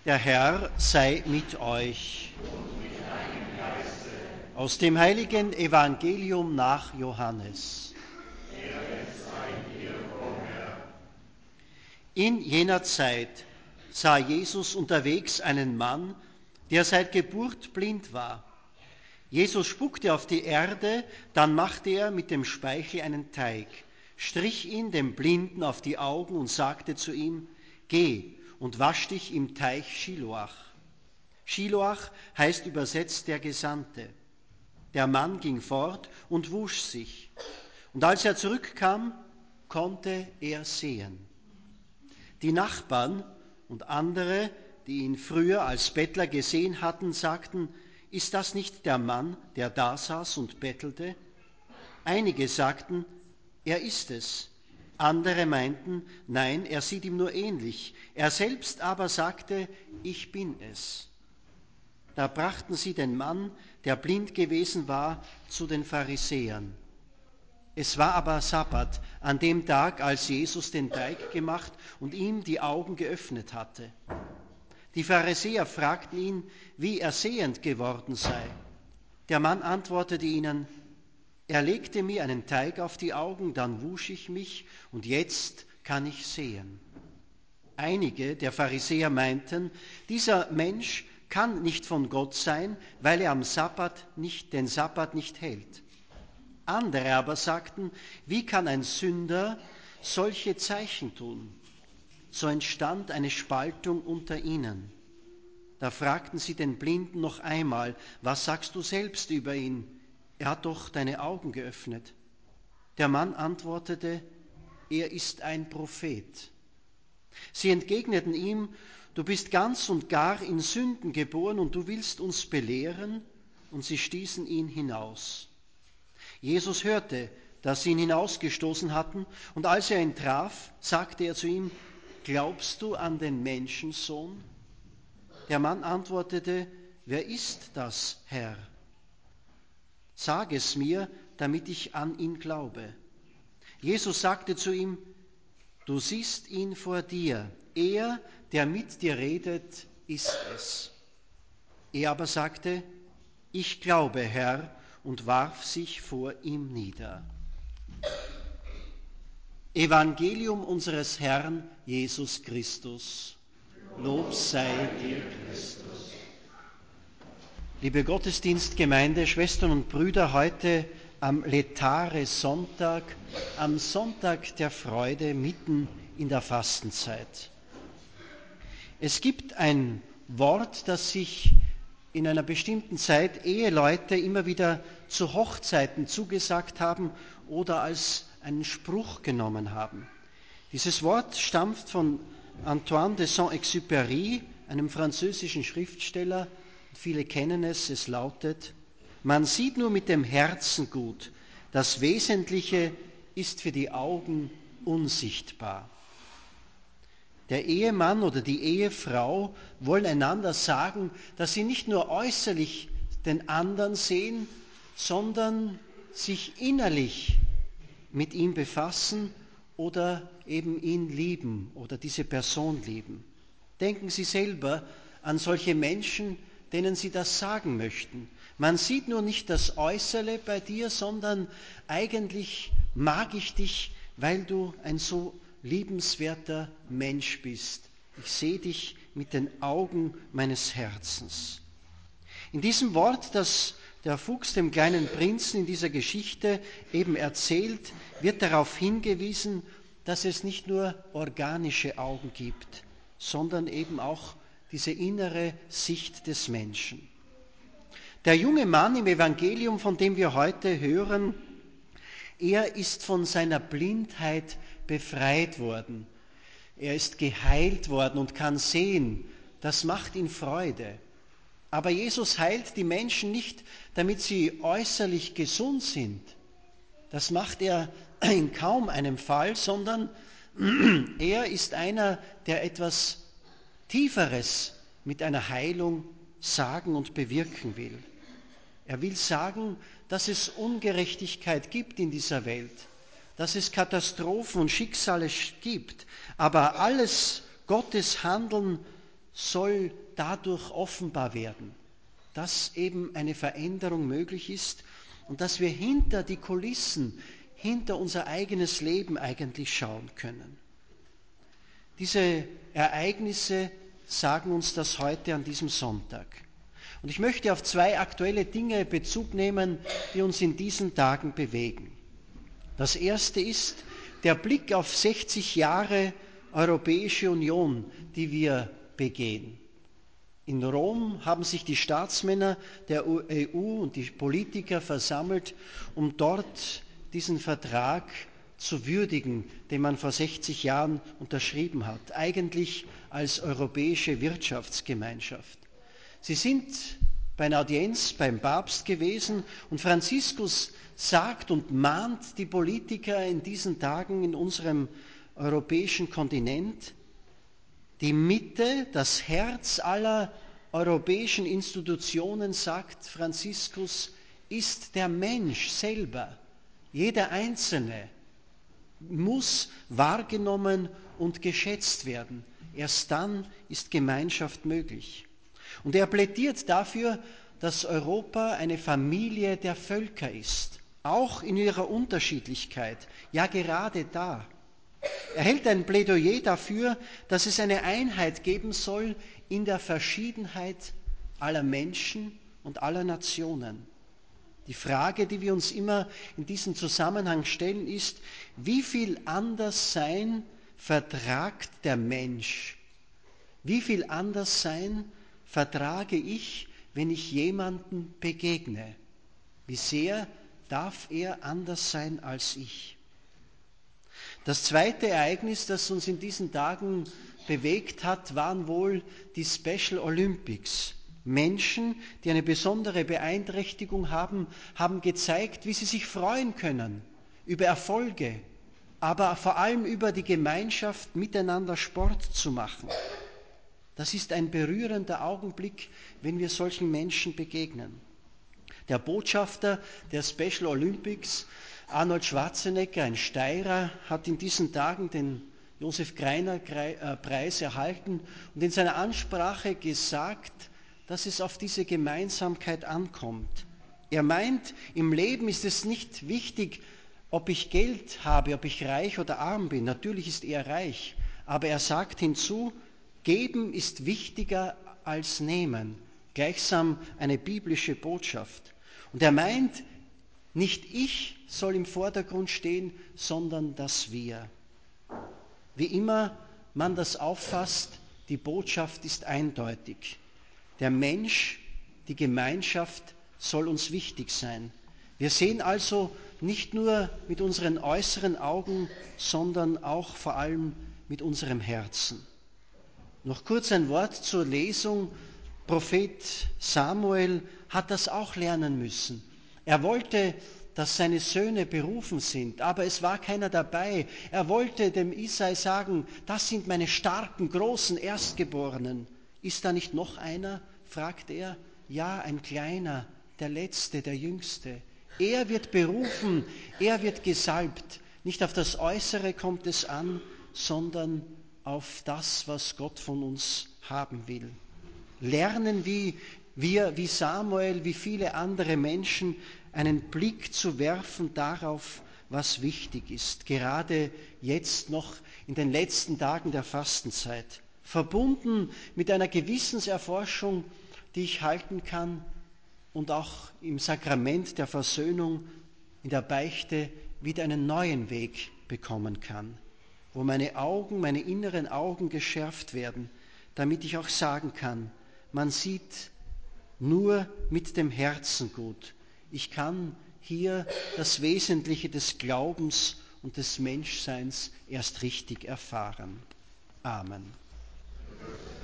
Der Herr sei mit euch. Aus dem heiligen Evangelium nach Johannes. In jener Zeit sah Jesus unterwegs einen Mann, der seit Geburt blind war. Jesus spuckte auf die Erde, dann machte er mit dem Speichel einen Teig, strich ihn dem Blinden auf die Augen und sagte zu ihm: Geh und wasch dich im Teich Schiloach. Schiloach heißt übersetzt der Gesandte. Der Mann ging fort und wusch sich. Und als er zurückkam, konnte er sehen. Die Nachbarn und andere, die ihn früher als Bettler gesehen hatten, sagten: Ist das nicht der Mann, der da saß und bettelte? Einige sagten: Er ist es. Andere meinten: Nein, er sieht ihm nur ähnlich. Er selbst aber sagte: Ich bin es. Da brachten sie den Mann, der blind gewesen war, zu den Pharisäern. Es war aber Sabbat, an dem Tag, als Jesus den Teig gemacht und ihm die Augen geöffnet hatte. Die Pharisäer fragten ihn, wie er sehend geworden sei. Der Mann antwortete ihnen: Er legte mir einen Teig auf die Augen, dann wusch ich mich und jetzt kann ich sehen. Einige der Pharisäer meinten, dieser Mensch kann nicht von Gott sein, weil er am Sabbat den Sabbat nicht hält. Andere aber sagten: Wie kann ein Sünder solche Zeichen tun? So entstand eine Spaltung unter ihnen. Da fragten sie den Blinden noch einmal: Was sagst du selbst über ihn? Er hat doch deine Augen geöffnet. Der Mann antwortete: Er ist ein Prophet. Sie entgegneten ihm: Du bist ganz und gar in Sünden geboren und du willst uns belehren? Und sie stießen ihn hinaus. Jesus hörte, dass sie ihn hinausgestoßen hatten, und als er ihn traf, sagte er zu ihm: Glaubst du an den Menschensohn? Der Mann antwortete: Wer ist das, Herr? Sag es mir, damit ich an ihn glaube. Jesus sagte zu ihm: Du siehst ihn vor dir. Er, der mit dir redet, ist es. Er aber sagte: Ich glaube, Herr, und warf sich vor ihm nieder. Evangelium unseres Herrn Jesus Christus. Lob sei dir, Christus. Liebe Gottesdienstgemeinde, Schwestern und Brüder, heute am Laetare-Sonntag, am Sonntag der Freude mitten in der Fastenzeit. Es gibt ein Wort, das sich in einer bestimmten Zeit Eheleute immer wieder zu Hochzeiten zugesagt haben oder als einen Spruch genommen haben. Dieses Wort stammt von Antoine de Saint-Exupéry, einem französischen Schriftsteller. Viele kennen es. Es lautet: Man sieht nur mit dem Herzen gut, das Wesentliche ist für die Augen unsichtbar. Der Ehemann oder die Ehefrau wollen einander sagen, dass sie nicht nur äußerlich den anderen sehen, sondern sich innerlich mit ihm befassen oder eben ihn lieben oder diese Person lieben. Denken Sie selber an solche Menschen, denen Sie das sagen möchten. Man sieht nur nicht das Äußere bei dir, sondern eigentlich mag ich dich, weil du ein so liebenswerter Mensch bist. Ich sehe dich mit den Augen meines Herzens. In diesem Wort, das der Fuchs dem kleinen Prinzen in dieser Geschichte eben erzählt, wird darauf hingewiesen, dass es nicht nur organische Augen gibt, sondern eben auch diese innere Sicht des Menschen. Der junge Mann im Evangelium, von dem wir heute hören, er ist von seiner Blindheit befreit worden. Er ist geheilt worden und kann sehen. Das macht ihn Freude. Aber Jesus heilt die Menschen nicht, damit sie äußerlich gesund sind. Das macht er in kaum einem Fall, sondern er ist einer, der etwas Tieferes mit einer Heilung sagen und bewirken will. Er will sagen, dass es Ungerechtigkeit gibt in dieser Welt, dass es Katastrophen und Schicksale gibt, aber alles Gottes Handeln soll dadurch offenbar werden, dass eben eine Veränderung möglich ist und dass wir hinter die Kulissen, hinter unser eigenes Leben eigentlich schauen können. Diese Ereignisse sagen uns das heute an diesem Sonntag. Und ich möchte auf zwei aktuelle Dinge Bezug nehmen, die uns in diesen Tagen bewegen. Das erste ist der Blick auf 60 Jahre Europäische Union, die wir begehen. In Rom haben sich die Staatsmänner der EU und die Politiker versammelt, um dort diesen Vertrag zu würdigen, den man vor 60 Jahren unterschrieben hat, eigentlich als europäische Wirtschaftsgemeinschaft. Sie sind bei einer Audienz beim Papst gewesen und Franziskus sagt und mahnt die Politiker in diesen Tagen in unserem europäischen Kontinent, die Mitte, das Herz aller europäischen Institutionen, sagt Franziskus, ist der Mensch selber. Jeder Einzelne muss wahrgenommen und geschätzt werden. Erst dann ist Gemeinschaft möglich. Und er plädiert dafür, dass Europa eine Familie der Völker ist, auch in ihrer Unterschiedlichkeit, ja gerade da. Er hält ein Plädoyer dafür, dass es eine Einheit geben soll in der Verschiedenheit aller Menschen und aller Nationen. Die Frage, die wir uns immer in diesem Zusammenhang stellen, ist, wie viel Anderssein vertragt der Mensch? Wie viel Anderssein vertrage ich, wenn ich jemandem begegne? Wie sehr darf er anders sein als ich? Das zweite Ereignis, das uns in diesen Tagen bewegt hat, waren wohl die Special Olympics. Menschen, die eine besondere Beeinträchtigung haben, haben gezeigt, wie sie sich freuen können über Erfolge, aber vor allem über die Gemeinschaft, miteinander Sport zu machen. Das ist ein berührender Augenblick, wenn wir solchen Menschen begegnen. Der Botschafter der Special Olympics, Arnold Schwarzenegger, ein Steirer, hat in diesen Tagen den Josef-Greiner-Preis erhalten und in seiner Ansprache gesagt, dass es auf diese Gemeinsamkeit ankommt. Er meint, im Leben ist es nicht wichtig, ob ich Geld habe, ob ich reich oder arm bin. Natürlich ist er reich, aber er sagt hinzu, Geben ist wichtiger als Nehmen. Gleichsam eine biblische Botschaft. Und er meint, nicht ich soll im Vordergrund stehen, sondern das Wir. Wie immer man das auffasst, die Botschaft ist eindeutig. Der Mensch, die Gemeinschaft soll uns wichtig sein. Wir sehen also nicht nur mit unseren äußeren Augen, sondern auch vor allem mit unserem Herzen. Noch kurz ein Wort zur Lesung. Prophet Samuel hat das auch lernen müssen. Er wollte, dass seine Söhne berufen sind, aber es war keiner dabei. Er wollte dem Isai sagen, das sind meine starken, großen Erstgeborenen. Ist da nicht noch einer? Fragt er. Ja, ein kleiner, der Letzte, der Jüngste. Er wird berufen, er wird gesalbt. Nicht auf das Äußere kommt es an, sondern auf das, was Gott von uns haben will. Lernen wir, wie Samuel, wie viele andere Menschen, einen Blick zu werfen darauf, was wichtig ist, gerade jetzt noch in den letzten Tagen der Fastenzeit, verbunden mit einer Gewissenserforschung, die ich halten kann und auch im Sakrament der Versöhnung, in der Beichte wieder einen neuen Weg bekommen kann, wo meine Augen, meine inneren Augen geschärft werden, damit ich auch sagen kann, man sieht nur mit dem Herzen gut. Ich kann hier das Wesentliche des Glaubens und des Menschseins erst richtig erfahren. Amen.